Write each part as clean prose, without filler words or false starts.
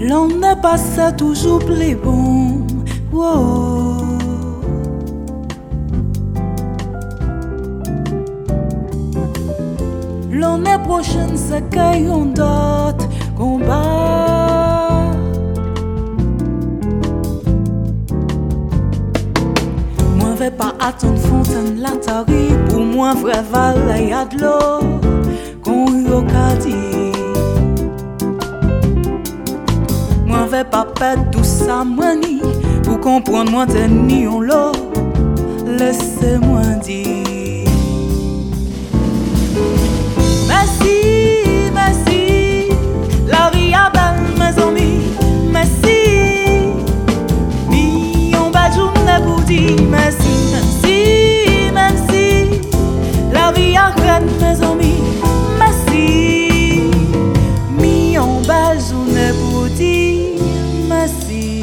L'on n'est pas ça toujours plus bon. Wow. L'année prochaine, c'est qu'il y a d'autres combats. Moi, je vais pas attendre fontaine la tari. Pour moi, vrai valet, y a de l'eau qu'on y a dit. Moi, je vais pas perdre tout ça, moi, ni pour comprendre, moi, t'es ni on l'eau. Laissez-moi dire. Merci, merci, la vie a belle, mes amis. Merci, million belle journée pour dire merci, merci, merci, la vie a reine, mes amis. Merci, million belle journée pour dire merci.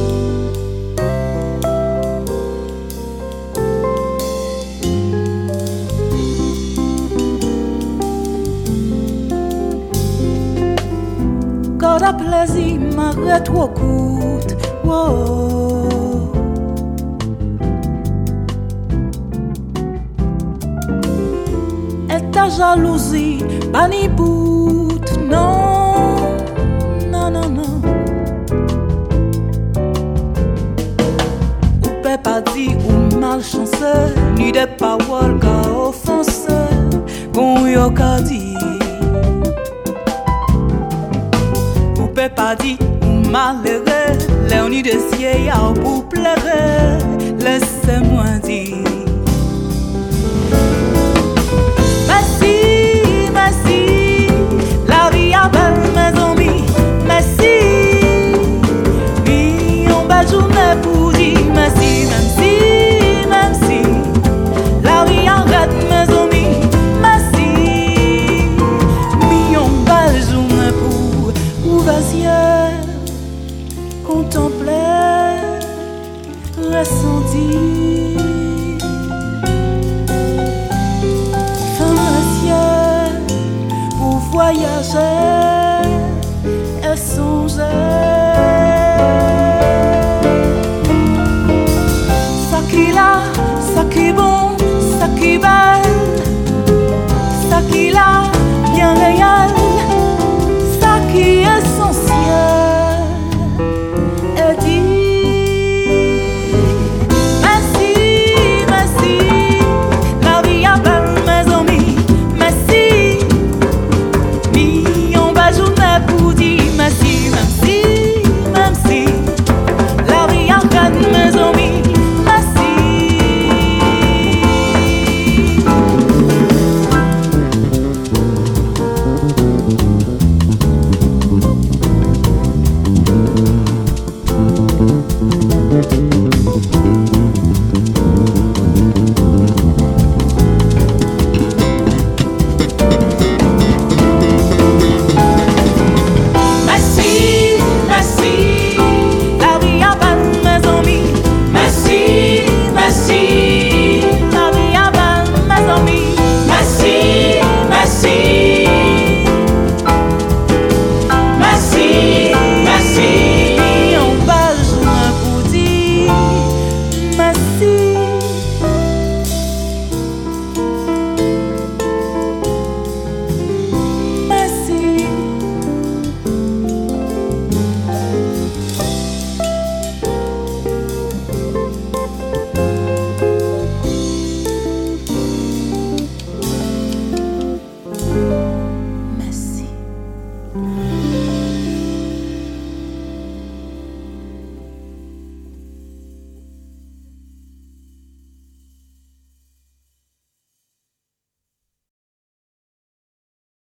Quand à plaisir m'arrête trop courte. Wow. Et ta jalousie, pas ni bout. Non, non, non, non. Ou peut pas dire ou malchanceux, ni des paroles qu'a offensé, qu'on y a dit. Pas dit ou malheureux, l'on y de ciel pour pleurer. Laissez-moi dire. Merci, merci, la vie a belle, mes amis. Merci, million belle journée pour dire merci, merci, merci, la vie a belle, mes amis. Merci, million belle journée pour vas-y, contempler, ressentir. Fin vas-y, pour voyager.